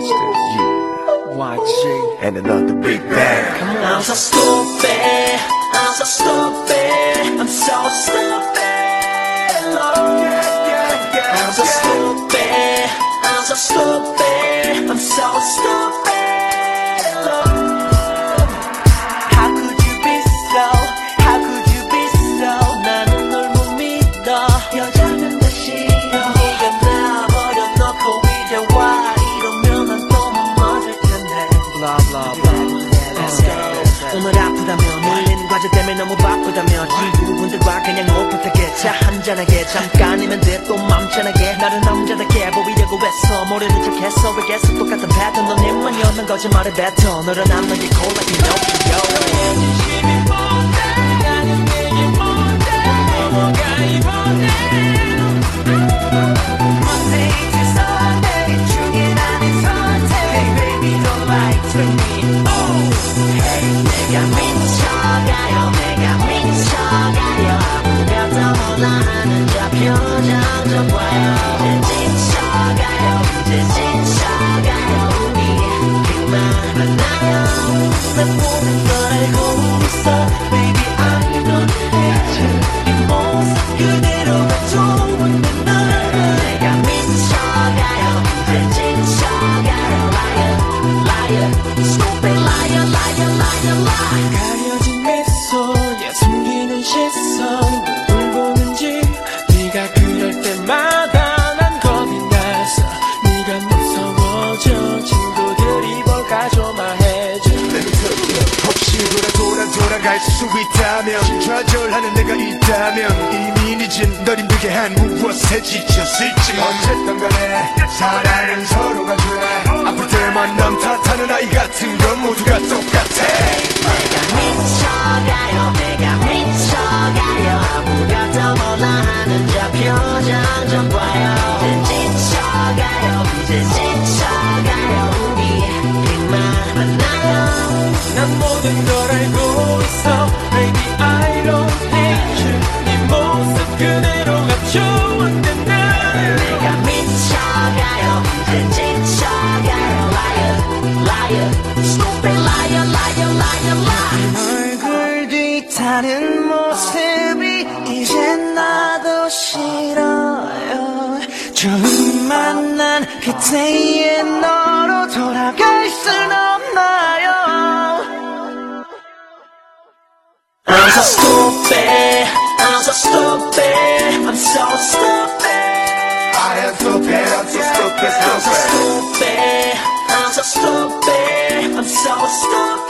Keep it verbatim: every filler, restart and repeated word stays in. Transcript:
Watch this, yeah. Y G and another big bang. Come on. I'm so stupid, I'm so stupid, I'm so stupid, Lord. I'm so stupid, I'm so stupid, I'm so stupid, Lord. How could you be so, how could you be so, 나는 널 못 믿어. 여자는 다 싫어. 네가 나 버려놓고 이제 와 이러면 난 또 못 맞을 텐데. Blah blah blah. Let's go. 오늘 아프다며 밀린 과제 때문에 너무 바쁘다며 친구분들과 그냥 오붓하게 차 한잔하게 잠깐이면 돼 또 맘전하게 나를 남자답게 보이려고 했어 모르는 척했어 왜 계속 똑같은 패턴 넌 입만 여는 거짓말을 뱉어 너를 안 넘기 콜라 피노키오 진심이 뭔데 나는 이게 뭔데 뭐가 이번에 Monday to Sunday 중에 나는 선택 Hey baby don't lie to me oh Hey 내가 미쳐가요 내가 미쳐가요 아무것도 몰라 하는 저 표정 좀 봐요 이제 지쳐가요 이제 지쳐가요 우리 그만 만나요 내 모든 걸 알고 있어 Baby I don't hate you 네 모습 그대로가 좋은데 널 내가 미쳐가요 이제 지쳐가요 Liar liar stupid liar liar liar liar 가려진 미소에 숨기는 시선 널 보는지 네가 그럴 때마다 난 겁이 나서 네가 무서워져 친구들이 볼까 조마해져 혹시 돌아 돌아 돌아갈 수 있다면 좌절하는 내가 있다면 이미 늦은 널 힘들게 한 무엇에 지쳤을지 어쨌든 간에 사랑은 서로가 좋아 아플 때만 남 탓하는 아이 같은 건 모두가 똑같아 내가 미쳐가요 내가 미쳐가요 아무것도 몰라 하는 저 표정 좀 봐요 이제 지쳐가요 이제 지쳐가요 우리 그만 만나요 난 모든 걸 알고 있어 Baby I don't hate you 네 모습 그대로가 좋은데 난 내가 미쳐가요 이제 지쳐가요 Liar liar stupid liar liar liar liar 얼굴 뒤타는 모습이 이제 나도 싫어요 처음 만난 그때의 너로 돌아갈 순 없나요 I'm so stupid I'm so stupid I'm so stupid I am stupid, I'm so stupid, I'm so stupid stupid I'm so stupid I'm so stupid